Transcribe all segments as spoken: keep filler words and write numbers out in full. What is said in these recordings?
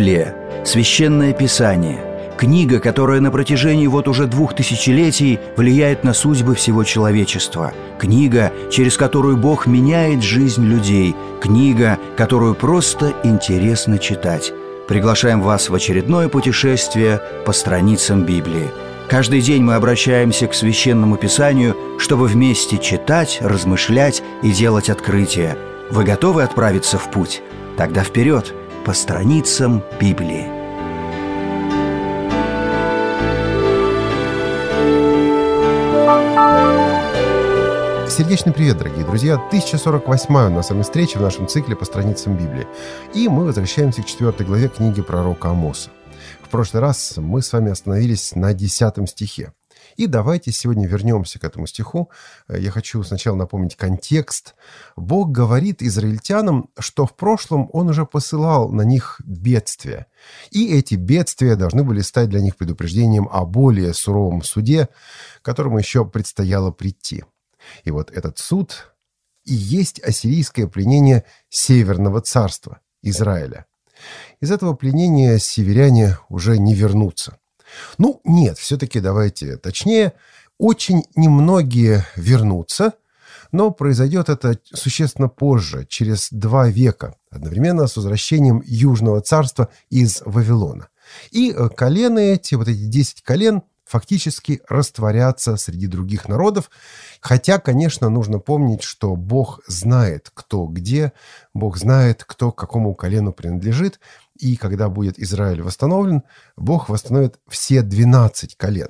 Библия – священное писание, книга, которая на протяжении вот уже двух тысячелетий влияет на судьбы всего человечества, книга, через которую Бог меняет жизнь людей, книга, которую просто интересно читать. Приглашаем вас в очередное путешествие по страницам Библии. Каждый день мы обращаемся к Священному Писанию, чтобы вместе читать, размышлять и делать открытия. Вы готовы отправиться в путь? Тогда вперед, по страницам Библии. Сердечный привет, дорогие друзья! тысяча сорок восьмая у нас с вами встреча в нашем цикле по страницам Библии. И мы возвращаемся к четвертой главе книги пророка Амоса. В прошлый раз мы с вами остановились на десятом стихе. И давайте сегодня вернемся к этому стиху. Я хочу сначала напомнить контекст. Бог говорит израильтянам, что в прошлом Он уже посылал на них бедствия. И эти бедствия должны были стать для них предупреждением о более суровом суде, которому еще предстояло прийти. И вот этот суд и есть ассирийское пленение Северного царства, Израиля. Из этого пленения северяне уже не вернутся. Ну, нет, все-таки давайте точнее. Очень немногие вернутся, но произойдет это существенно позже, через два века, одновременно с возвращением Южного царства из Вавилона. И колены эти, вот эти десять колен, фактически растворятся среди других народов. Хотя, конечно, нужно помнить, что Бог знает, кто где, Бог знает, кто к какому колену принадлежит. И когда будет Израиль восстановлен, Бог восстановит все двенадцать колен.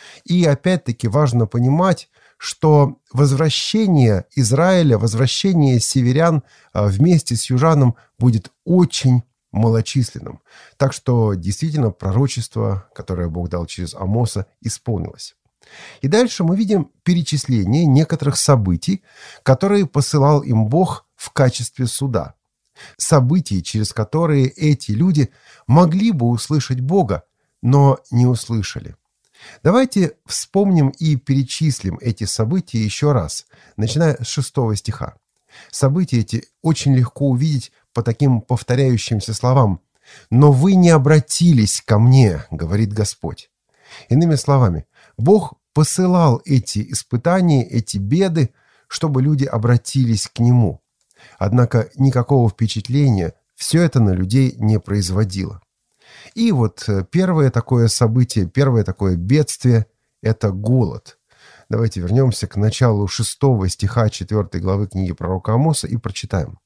И опять-таки важно понимать, что возвращение Израиля, возвращение северян вместе с южаном будет очень малочисленным. Так что действительно пророчество, которое Бог дал через Амоса, исполнилось. И дальше мы видим перечисление некоторых событий, которые посылал им Бог в качестве суда. Событий, через которые эти люди могли бы услышать Бога, но не услышали. Давайте вспомним и перечислим эти события еще раз, начиная с шестого стиха. События эти очень легко увидеть по таким повторяющимся словам. «Но вы не обратились ко мне, — говорит Господь». Иными словами, Бог посылал эти испытания, эти беды, чтобы люди обратились к Нему. Однако никакого впечатления все это на людей не производило. И вот первое такое событие, первое такое бедствие – это голод. Давайте вернемся к началу шестого стиха четвертой главы книги пророка Амоса и прочитаем.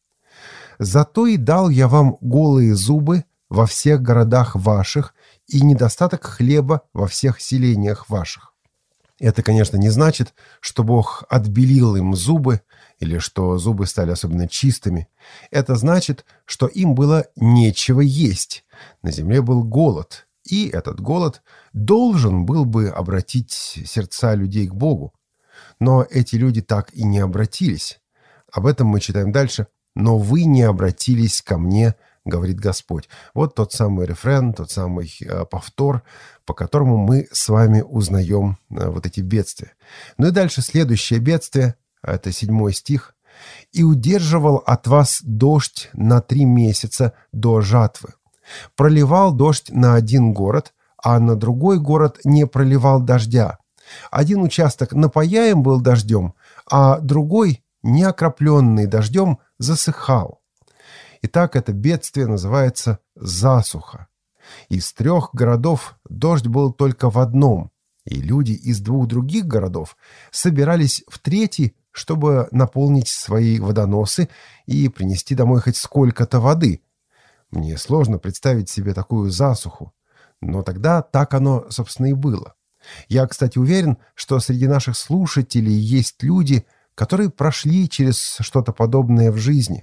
«Зато и дал я вам голые зубы во всех городах ваших и недостаток хлеба во всех селениях ваших». Это, конечно, не значит, что Бог отбелил им зубы или что зубы стали особенно чистыми. Это значит, что им было нечего есть. На земле был голод, и этот голод должен был бы обратить сердца людей к Богу. Но эти люди так и не обратились. Об этом мы читаем дальше. «Но вы не обратились ко мне, — говорит Господь». Вот тот самый рефрен, тот самый э, повтор, по которому мы с вами узнаем э, вот эти бедствия. Ну и дальше следующее бедствие, это седьмой стих. «И удерживал от вас дождь на три месяца до жатвы. Проливал дождь на один город, а на другой город не проливал дождя. Один участок напояем был дождем, а другой, не окропленный дождем, засыхал». Итак, это бедствие называется засуха. Из трех городов дождь был только в одном, и люди из двух других городов собирались в третий, чтобы наполнить свои водоносы и принести домой хоть сколько-то воды. Мне сложно представить себе такую засуху, но тогда так оно, собственно, и было. Я, кстати, уверен, что среди наших слушателей есть люди, которые прошли через что-то подобное в жизни.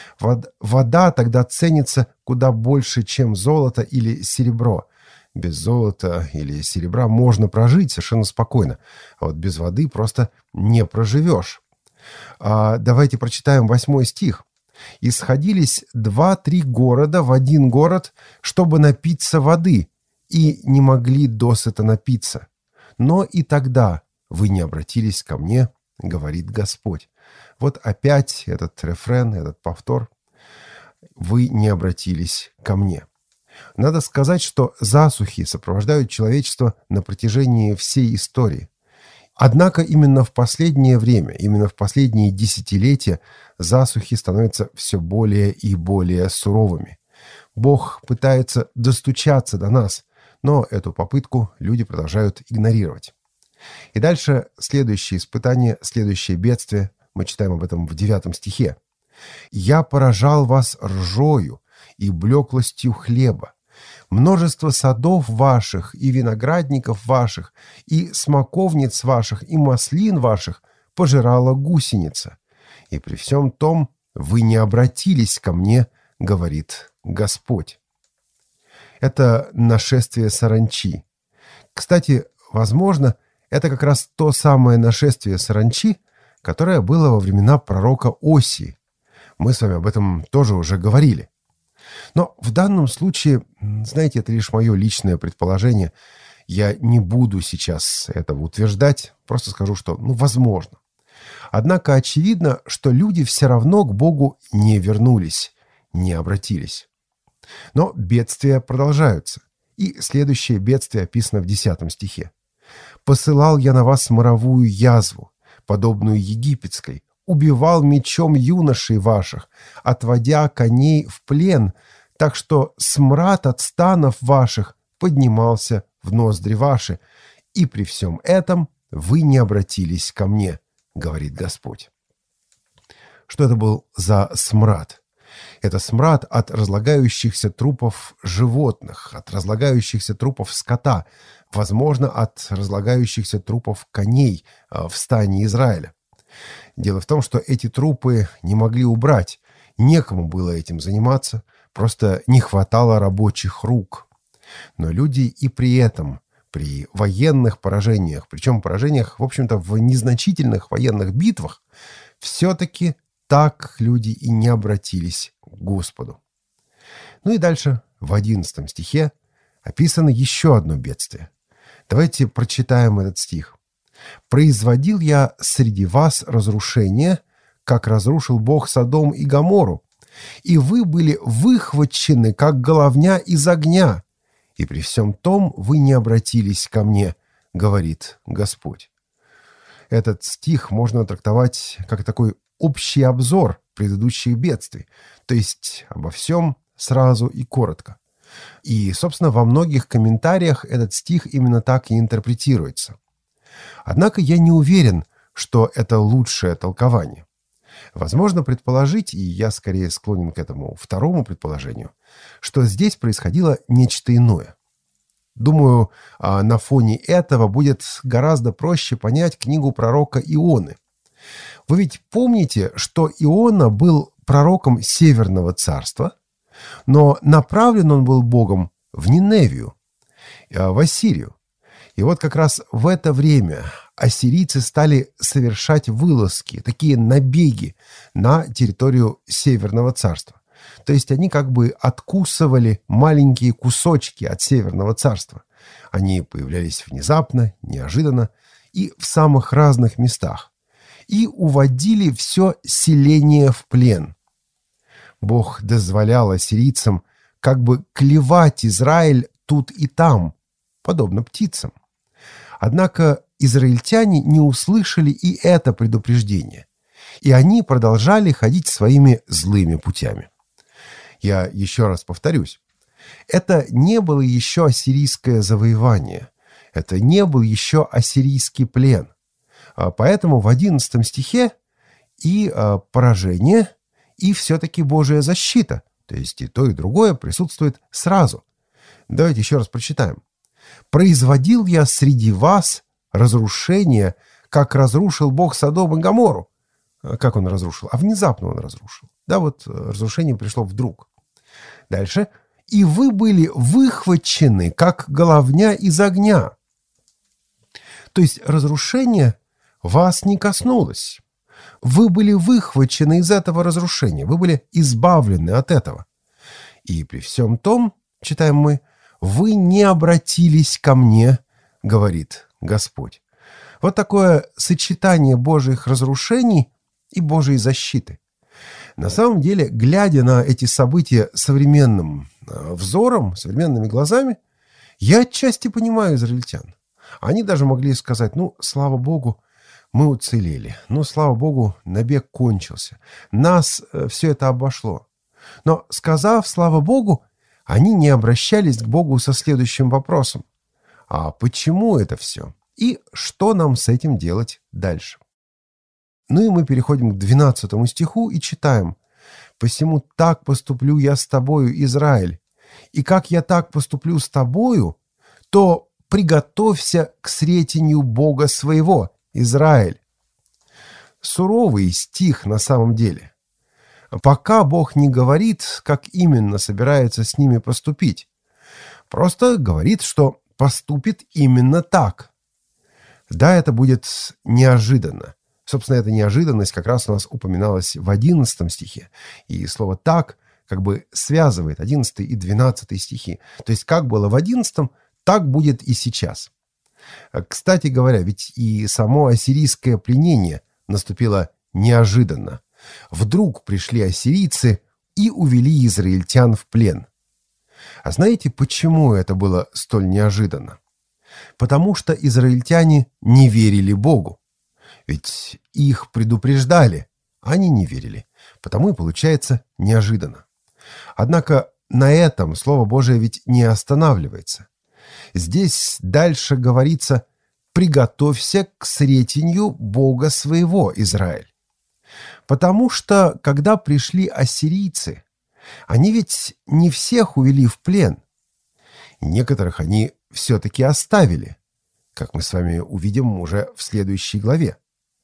Вода тогда ценится куда больше, чем золото или серебро. Без золота или серебра можно прожить совершенно спокойно, а вот без воды просто не проживешь. А давайте прочитаем восьмой стих. «И сходились два-три города в один город, чтобы напиться воды, и не могли досыта напиться. Но и тогда вы не обратились ко мне, — говорит Господь». Вот опять этот рефрен, этот повтор. «Вы не обратились ко мне». Надо сказать, что засухи сопровождают человечество на протяжении всей истории. Однако именно в последнее время, именно в последние десятилетия засухи становятся все более и более суровыми. Бог пытается достучаться до нас, но эту попытку люди продолжают игнорировать. И дальше следующее испытание, следующее бедствие. Мы читаем об этом в девятом стихе. «Я поражал вас ржою и блеклостью хлеба. Множество садов ваших и виноградников ваших, и смоковниц ваших, и маслин ваших пожирала гусеница. И при всем том вы не обратились ко мне, говорит Господь». Это нашествие саранчи. Кстати, возможно, это как раз то самое нашествие саранчи, которое было во времена пророка Осии. Мы с вами об этом тоже уже говорили. Но в данном случае, знаете, это лишь мое личное предположение. Я не буду сейчас этого утверждать, просто скажу, что, ну, возможно. Однако очевидно, что люди все равно к Богу не вернулись, не обратились. Но бедствия продолжаются. И следующее бедствие описано в десятом стихе. «Посылал я на вас моровую язву, подобную египетской, убивал мечом юношей ваших, отводя коней в плен, так что смрад от станов ваших поднимался в ноздри ваши, и при всем этом вы не обратились ко мне, говорит Господь». Что это был за смрад? Это смрад от разлагающихся трупов животных, от разлагающихся трупов скота, возможно, от разлагающихся трупов коней в стане Израиля. Дело в том, что эти трупы не могли убрать, некому было этим заниматься, просто не хватало рабочих рук. Но люди и при этом, при военных поражениях, причем поражениях, в общем-то, в незначительных военных битвах, все-таки так люди и не обратились к Господу. Ну и дальше, в одиннадцатом стихе, описано еще одно бедствие. Давайте прочитаем этот стих. «Производил я среди вас разрушение, как разрушил Бог Содом и Гоморру, и вы были выхвачены, как головня из огня, и при всем том вы не обратились ко мне, говорит Господь». Этот стих можно трактовать как такой общий обзор предыдущих бедствий, то есть обо всем сразу и коротко. И, собственно, во многих комментариях этот стих именно так и интерпретируется. Однако я не уверен, что это лучшее толкование. Возможно предположить, и я скорее склонен к этому второму предположению, что здесь происходило нечто иное. Думаю, на фоне этого будет гораздо проще понять книгу пророка Ионы. Вы ведь помните, что Иона был пророком Северного царства, но направлен он был Богом в Ниневию, в Ассирию. И вот как раз в это время ассирийцы стали совершать вылазки, такие набеги на территорию Северного царства. То есть они как бы откусывали маленькие кусочки от Северного царства. Они появлялись внезапно, неожиданно и в самых разных местах. И уводили все селение в плен. Бог дозволял ассирийцам как бы клевать Израиль тут и там, подобно птицам. Однако израильтяне не услышали и это предупреждение, и они продолжали ходить своими злыми путями. Я еще раз повторюсь, это не было еще ассирийское завоевание, это не был еще ассирийский плен. Поэтому в одиннадцатом стихе и поражение, и все-таки Божья защита, то есть и то, и другое присутствует сразу. Давайте еще раз прочитаем. «Производил я среди вас разрушение, как разрушил Бог Содом и Гоморру». Как он разрушил? А внезапно он разрушил. Да, вот разрушение пришло вдруг. Дальше. «И вы были выхвачены, как головня из огня». То есть разрушение вас не коснулось. Вы были выхвачены из этого разрушения. Вы были избавлены от этого. И при всем том, читаем мы, вы не обратились ко мне, говорит Господь. Вот такое сочетание Божьих разрушений и Божьей защиты. На самом деле, глядя на эти события современным взором, современными глазами, я отчасти понимаю израильтян. Они даже могли сказать: ну, слава Богу, мы уцелели. Ну, слава Богу, набег кончился. Нас все это обошло. Но, сказав «слава Богу», они не обращались к Богу со следующим вопросом: а почему это все? И что нам с этим делать дальше? Ну и мы переходим к двенадцатому стиху и читаем: «Посему так поступлю я с тобою, Израиль, и как я так поступлю с тобою, то приготовься к сретению Бога своего, Израиль». Суровый стих на самом деле. Пока Бог не говорит, как именно собирается с ними поступить. Просто говорит, что поступит именно так. Да, это будет неожиданно. Собственно, эта неожиданность как раз у нас упоминалась в одиннадцатом стихе. И слово «так» как бы связывает одиннадцатый и двенадцатый стихи. То есть как было в одиннадцатом, так будет и сейчас. Кстати говоря, ведь и само ассирийское пленение наступило неожиданно. Вдруг пришли ассирийцы и увели израильтян в плен. А знаете, почему это было столь неожиданно? Потому что израильтяне не верили Богу. Ведь их предупреждали, а они не верили. Потому и получается неожиданно. Однако на этом Слово Божие ведь не останавливается. Здесь дальше говорится: «Приготовься к сретению Бога своего, Израиль». Потому что, когда пришли ассирийцы, они ведь не всех увели в плен. Некоторых они все-таки оставили, как мы с вами увидим уже в следующей главе.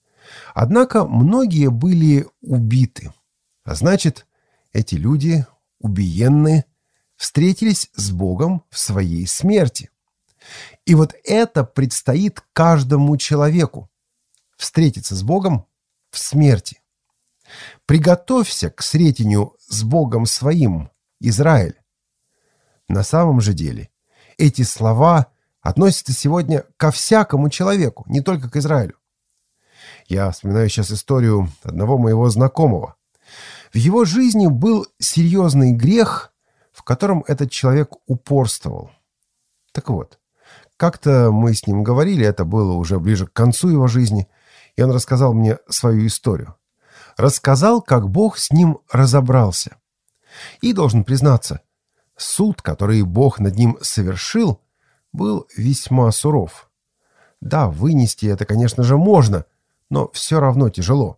Однако многие были убиты. А значит, эти люди, убиенные, встретились с Богом в своей смерти. И вот это предстоит каждому человеку – встретиться с Богом в смерти. «Приготовься к сретению с Богом своим, Израиль». На самом же деле эти слова относятся сегодня ко всякому человеку, не только к Израилю. Я вспоминаю сейчас историю одного моего знакомого. В его жизни был серьезный грех, в котором этот человек упорствовал. Так вот, как-то мы с ним говорили, это было уже ближе к концу его жизни, и он рассказал мне свою историю. Рассказал, как Бог с ним разобрался. И, должен признаться, суд, который Бог над ним совершил, был весьма суров. Да, вынести это, конечно же, можно, но все равно тяжело.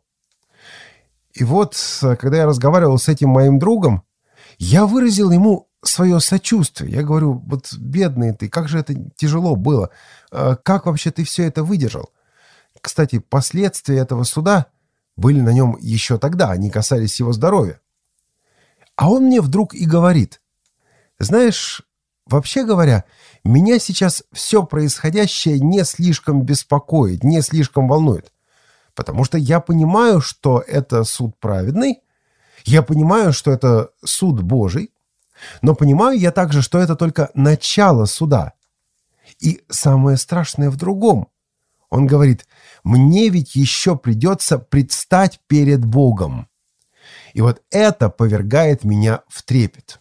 И вот, когда я разговаривал с этим моим другом, я выразил ему свое сочувствие. Я говорю: вот бедный ты, как же это тяжело было. Как вообще ты все это выдержал? Кстати, последствия этого суда были на нем еще тогда, они касались его здоровья. А он мне вдруг и говорит: знаешь, вообще говоря, меня сейчас все происходящее не слишком беспокоит, не слишком волнует. Потому что я понимаю, что это суд праведный, я понимаю, что это суд Божий, но понимаю я также, что это только начало суда. И самое страшное в другом. Он говорит: мне ведь еще придется предстать перед Богом. И вот это повергает меня в трепет.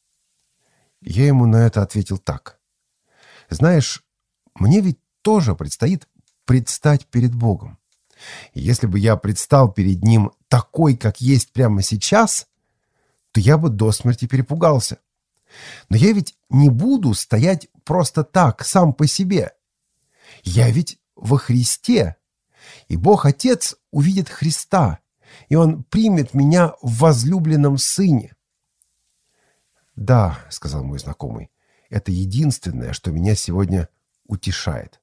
Я ему на это ответил так: знаешь, мне ведь тоже предстоит предстать перед Богом. И если бы я предстал перед Ним такой, как есть прямо сейчас, то я бы до смерти перепугался. Но я ведь не буду стоять просто так, сам по себе. Я ведь во Христе, и Бог Отец увидит Христа, и Он примет меня в возлюбленном Сыне. «Да», — сказал мой знакомый, — «это единственное, что меня сегодня утешает».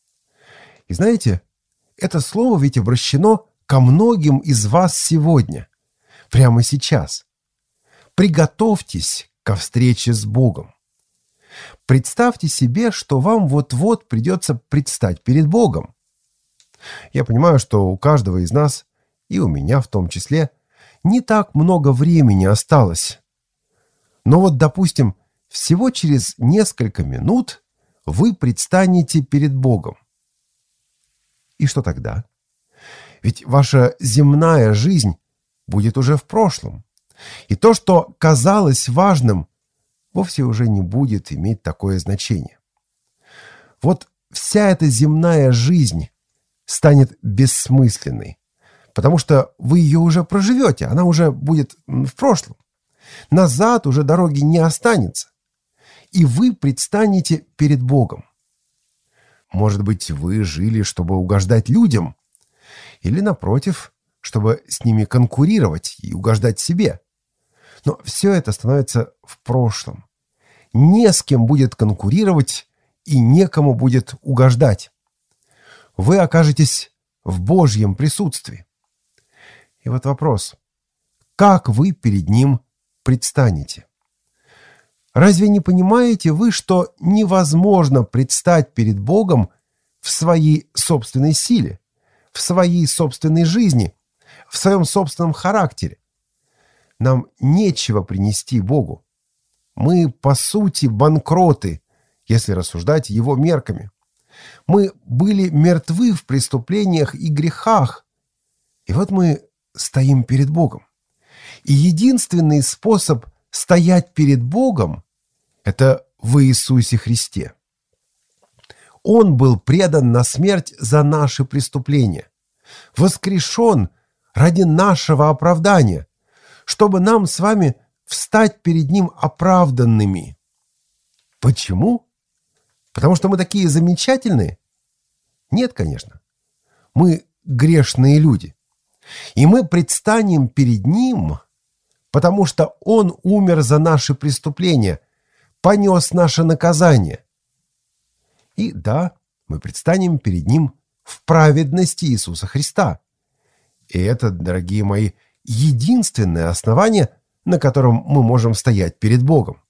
И знаете, это слово ведь обращено ко многим из вас сегодня, прямо сейчас. Приготовьтесь ко встрече с Богом. Представьте себе, что вам вот-вот придется предстать перед Богом. Я понимаю, что у каждого из нас, и у меня в том числе, не так много времени осталось. Но вот, допустим, всего через несколько минут вы предстанете перед Богом. И что тогда? Ведь ваша земная жизнь будет уже в прошлом. И то, что казалось важным, вовсе уже не будет иметь такое значение. Вот вся эта земная жизнь станет бессмысленной, потому что вы ее уже проживете, она уже будет в прошлом. Назад уже дороги не останется, и вы предстанете перед Богом. Может быть, вы жили, чтобы угождать людям, или, напротив, чтобы с ними конкурировать и угождать себе. Но все это становится в прошлом. Не с кем будет конкурировать и некому будет угождать. Вы окажетесь в Божьем присутствии. И вот вопрос: как вы перед Ним предстанете? Разве не понимаете вы, что невозможно предстать перед Богом в своей собственной силе, в своей собственной жизни, в своем собственном характере? Нам нечего принести Богу. Мы, по сути, банкроты, если рассуждать Его мерками. Мы были мертвы в преступлениях и грехах, и вот мы стоим перед Богом. И единственный способ стоять перед Богом — это в Иисусе Христе. Он был предан на смерть за наши преступления, воскрешен ради нашего оправдания, чтобы нам с вами встать перед Ним оправданными. Почему? Потому что мы такие замечательные? Нет, конечно. Мы грешные люди. И мы предстанем перед Ним, потому что Он умер за наши преступления, понес наше наказание. И да, мы предстанем перед Ним в праведности Иисуса Христа. И это, дорогие мои, единственное основание, на котором мы можем стоять перед Богом.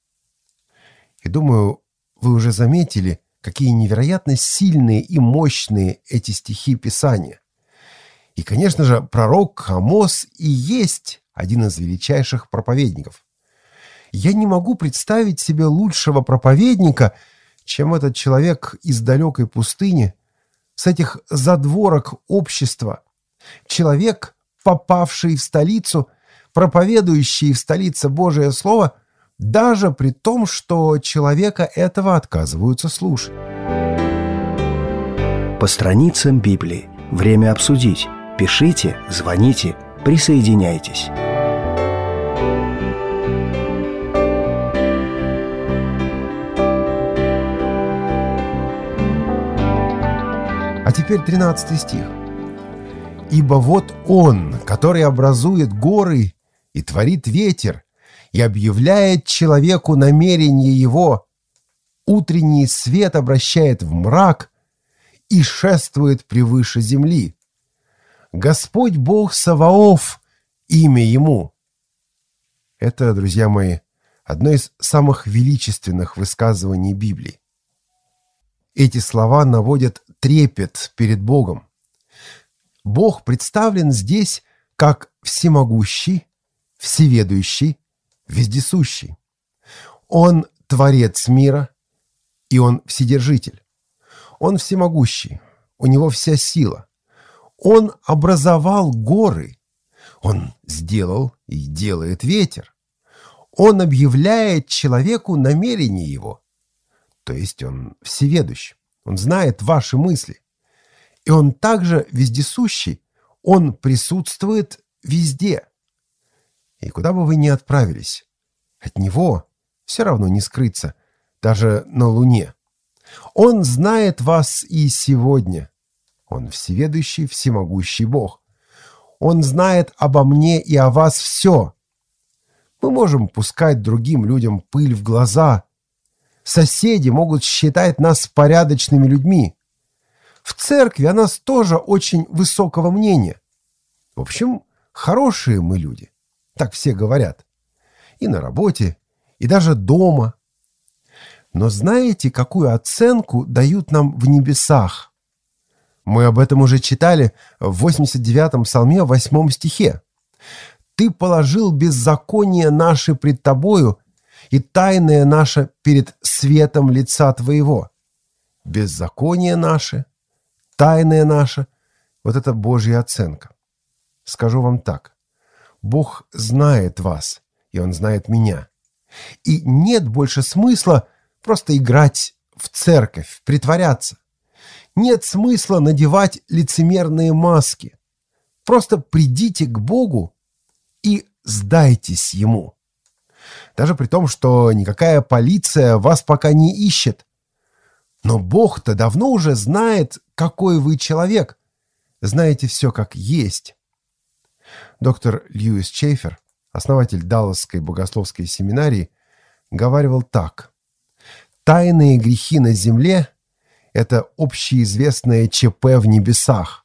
И думаю, вы уже заметили, какие невероятно сильные и мощные эти стихи Писания. И, конечно же, пророк Амос и есть один из величайших проповедников. Я не могу представить себе лучшего проповедника, чем этот человек из далекой пустыни, с этих задворок общества. Человек, попавший в столицу, проповедующий в столице Божие Слово, даже при том, что человека этого отказываются слушать. По страницам Библии. Время обсудить. Пишите, звоните, присоединяйтесь. А теперь тринадцатый стих. «Ибо вот Он, который образует горы и творит ветер, и объявляет человеку намерение его, утренний свет обращает в мрак и шествует превыше земли. Господь Бог Саваоф, имя Ему». Это, друзья мои, одно из самых величественных высказываний Библии. Эти слова наводят трепет перед Богом. Бог представлен здесь как всемогущий, всеведущий, вездесущий. Он творец мира, и Он вседержитель. Он всемогущий, у Него вся сила. Он образовал горы, Он сделал и делает ветер. Он объявляет человеку намерение Его. То есть Он всеведущ, Он знает ваши мысли. И Он также вездесущий, Он присутствует везде. И куда бы вы ни отправились, от Него все равно не скрыться, даже на Луне. Он знает вас и сегодня. Он всеведущий, всемогущий Бог. Он знает обо мне и о вас все. Мы можем пускать другим людям пыль в глаза. Соседи могут считать нас порядочными людьми. В церкви о нас тоже очень высокого мнения. В общем, хорошие мы люди. Так все говорят. И на работе, и даже дома. Но знаете, какую оценку дают нам в небесах? Мы об этом уже читали в восемьдесят девятом псалме, в восьмом стихе. «Ты положил беззаконие наше пред тобою, и тайное наше перед светом лица твоего». Беззаконие наше, тайное наше — вот это Божья оценка. Скажу вам так. Бог знает вас, и Он знает меня. И нет больше смысла просто играть в церковь, притворяться. Нет смысла надевать лицемерные маски. Просто придите к Богу и сдайтесь Ему. Даже при том, что никакая полиция вас пока не ищет. Но Бог-то давно уже знает, какой вы человек. Знаете все как есть. Доктор Льюис Чейфер, основатель Далласской богословской семинарии, говаривал так: «Тайные грехи на земле – это общеизвестное ЧП в небесах.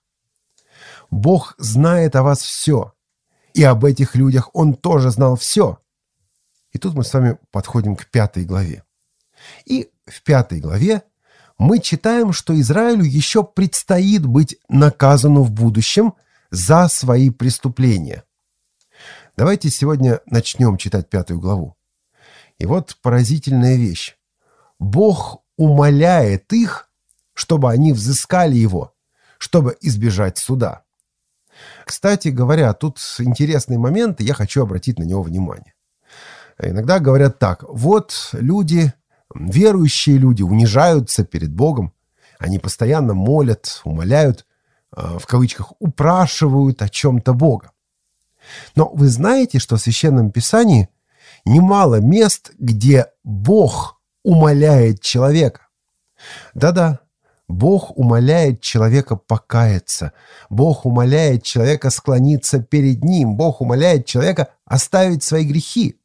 Бог знает о вас все, и об этих людях Он тоже знал все». И тут мы с вами подходим к пятой главе. И в пятой главе мы читаем, что Израилю еще предстоит быть наказану в будущем за свои преступления. Давайте сегодня начнем читать пятую главу. И вот поразительная вещь. Бог умоляет их, чтобы они взыскали его, чтобы избежать суда. Кстати говоря, тут интересный момент, и я хочу обратить на него внимание. Иногда говорят так: вот люди, верующие люди, унижаются перед Богом, они постоянно молят, умоляют, в кавычках, упрашивают о чем-то Бога. Но вы знаете, что в Священном Писании немало мест, где Бог умоляет человека. Да-да, Бог умоляет человека покаяться, Бог умоляет человека склониться перед Ним, Бог умоляет человека оставить свои грехи.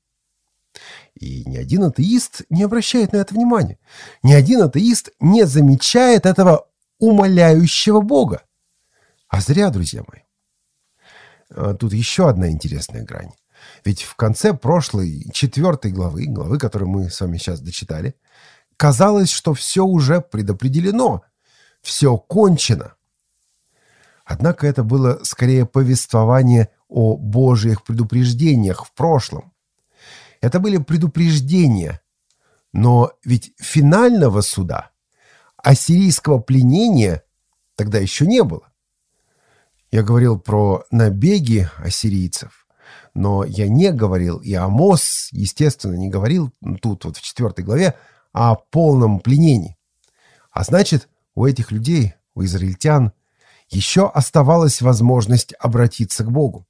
И ни один атеист не обращает на это внимания. Ни один атеист не замечает этого умоляющего Бога. А зря, друзья мои. Тут еще одна интересная грань. Ведь в конце прошлой, четвертой главы, главы, которую мы с вами сейчас дочитали, казалось, что все уже предопределено, все кончено. Однако это было скорее повествование о Божьих предупреждениях в прошлом. Это были предупреждения, но ведь финального суда, ассирийского пленения, тогда еще не было. Я говорил про набеги ассирийцев, но я не говорил, и Амос, естественно, не говорил тут вот в четвертой главе о полном пленении. А значит, у этих людей, у израильтян, еще оставалась возможность обратиться к Богу.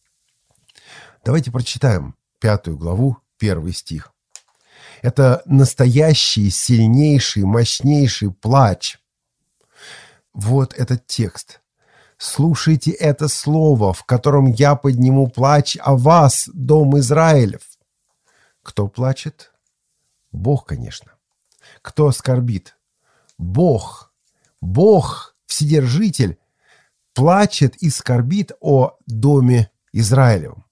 Давайте прочитаем пятую главу, первый стих. Это настоящий, сильнейший, мощнейший плач. Вот этот текст. «Слушайте это слово, в котором я подниму плач о вас, дом Израилев». Кто плачет? Бог, конечно. Кто скорбит? Бог. Бог, Вседержитель, плачет и скорбит о доме Израилевом.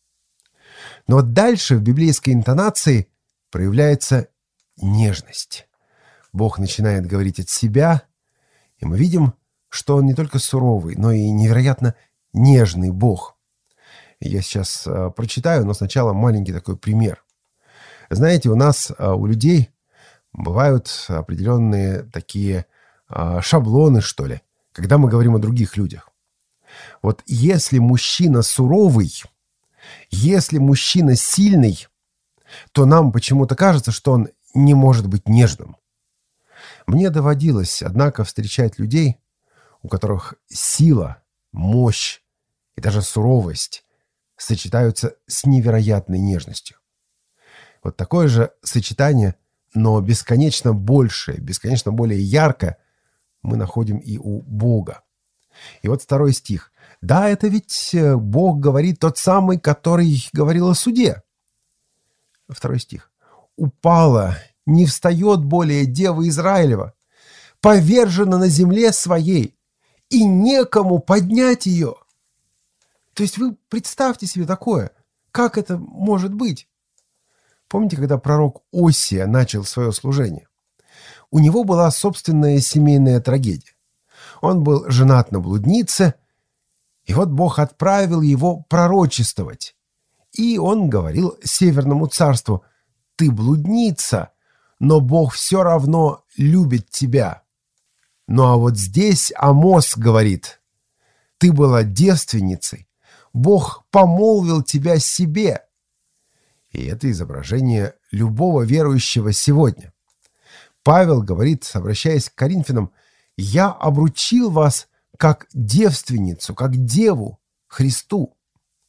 Но дальше в библейской интонации проявляется нежность. Бог начинает говорить от себя, и мы видим, что Он не только суровый, но и невероятно нежный Бог. Я сейчас э, прочитаю, но сначала маленький такой пример. Знаете, у нас, э, у людей, бывают определенные такие э, шаблоны, что ли, когда мы говорим о других людях. Вот если мужчина суровый, если мужчина сильный, то нам почему-то кажется, что он не может быть нежным. Мне доводилось, однако, встречать людей, у которых сила, мощь и даже суровость сочетаются с невероятной нежностью. Вот такое же сочетание, но бесконечно большее, бесконечно более яркое, мы находим и у Бога. И вот второй стих. Да, это ведь Бог говорит тот самый, который говорил о суде. Второй стих. «Упала, не встает более дева Израилева, повержена на земле своей, и некому поднять ее». То есть вы представьте себе такое. Как это может быть? Помните, когда пророк Осия начал свое служение? У него была собственная семейная трагедия. Он был женат на блуднице, и вот Бог отправил его пророчествовать. И он говорил Северному царству: «Ты блудница, но Бог все равно любит тебя». Ну а вот здесь Амос говорит: «Ты была девственницей, Бог помолвил тебя себе. И это изображение любого верующего сегодня. Павел говорит, обращаясь к Коринфянам: «Я обручил вас как девственницу, как деву Христу».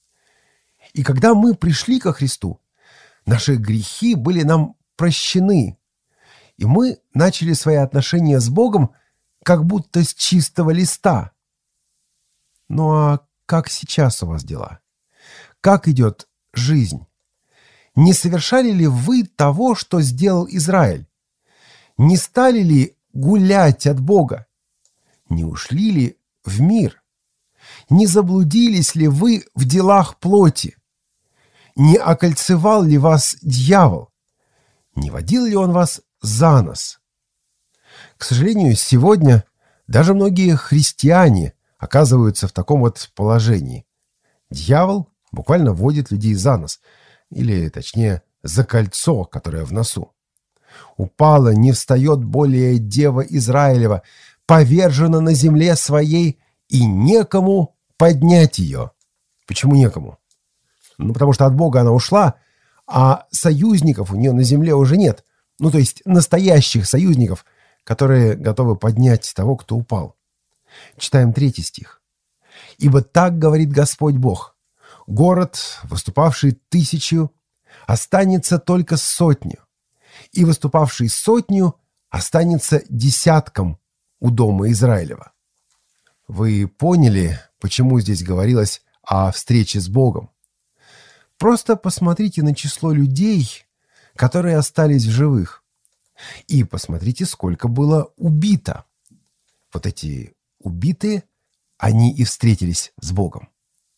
И когда мы пришли ко Христу, наши грехи были нам прощены, и мы начали свои отношения с Богом как будто с чистого листа. Ну а как сейчас у вас дела? Как идет жизнь? Не совершали ли вы того, что сделал Израиль? Не стали ли гулять от Бога? Не ушли ли в мир? Не заблудились ли вы в делах плоти? Не окольцевал ли вас дьявол? Не водил ли он вас за нос? К сожалению, сегодня даже многие христиане оказываются в таком вот положении. Дьявол буквально водит людей за нос, или, точнее, за кольцо, которое в носу. «Упала, не встает более дева Израилева, повержена на земле своей, и некому поднять ее». Почему некому? Ну, потому что от Бога она ушла, а союзников у нее на земле уже нет. Ну, то есть настоящих союзников, которые готовы поднять того, кто упал. Читаем третий стих. «Ибо так говорит Господь Бог: город, выступавший тысячу, останется только сотню, и выступавший сотню останется десятком у дома Израилева». Вы поняли, почему здесь говорилось о встрече с Богом? Просто посмотрите на число людей, которые остались в живых, и посмотрите, сколько было убито. Вот эти убитые, они и встретились с Богом.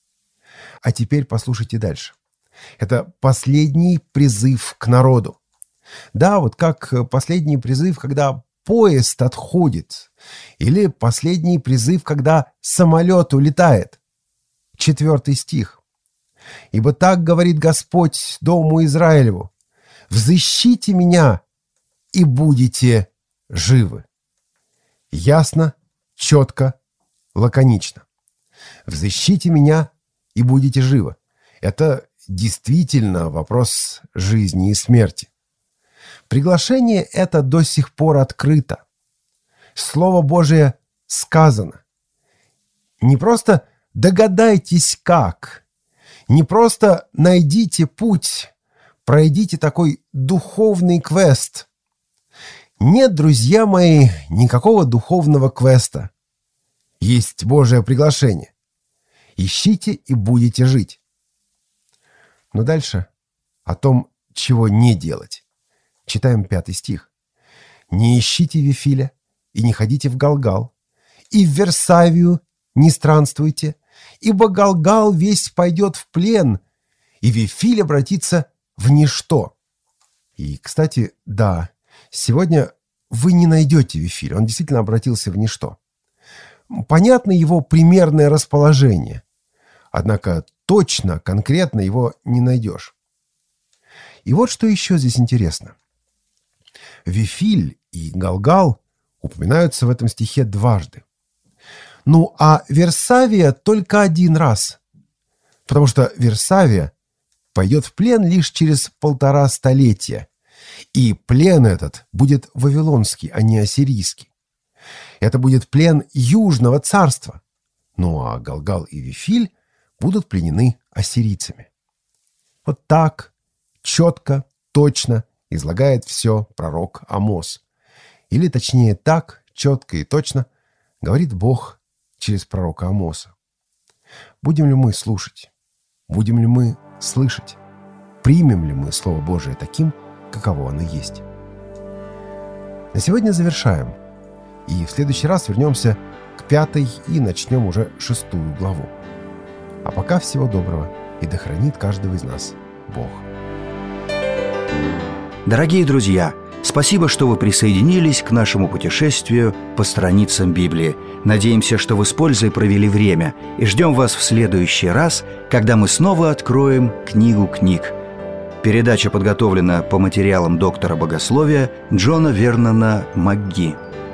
А теперь послушайте дальше. Это последний призыв к народу. Да, вот как последний призыв, когда поезд отходит, или последний призыв, когда самолет улетает. Четвертый стих. «Ибо так говорит Господь дому Израилеву: взыщите меня, и будете живы». Ясно, четко, лаконично. «Взыщите меня, и будете живы». Это действительно вопрос жизни и смерти. Приглашение это до сих пор открыто. Слово Божие сказано. Не просто догадайтесь как, не просто найдите путь, пройдите такой духовный квест. Нет, друзья мои, никакого духовного квеста. Есть Божие приглашение. Ищите и будете жить. Но дальше о том, чего не делать. Читаем пятый стих. «Не ищите Вифиля, и не ходите в Галгал, и в Версавию не странствуйте, ибо Галгал весь пойдет в плен, и Вифиль обратится в ничто». И, кстати, да, сегодня вы не найдете Вифиля, он действительно обратился в ничто. Понятно его примерное расположение, однако точно, конкретно его не найдешь. И вот что еще здесь интересно. Вифиль и Галгал упоминаются в этом стихе дважды. Ну, а Версавия только один раз, потому что Версавия пойдет в плен лишь через полтора столетия, и плен этот будет вавилонский, а не ассирийский. Это будет плен Южного царства, ну а Галгал и Вифиль будут пленены ассирийцами. Вот так, четко, точно излагает все пророк Амос. Или точнее так, четко и точно говорит Бог через пророка Амоса. Будем ли мы слушать? Будем ли мы слышать? Примем ли мы Слово Божие таким, каково оно есть? На сегодня завершаем. И в следующий раз вернемся к пятой и начнем уже шестую главу. А пока всего доброго, и да хранит каждого из нас Бог. Дорогие друзья, спасибо, что вы присоединились к нашему путешествию по страницам Библии. Надеемся, что вы с пользой провели время, и ждем вас в следующий раз, когда мы снова откроем книгу книг. Передача подготовлена по материалам доктора богословия Джона Вернона МакГи.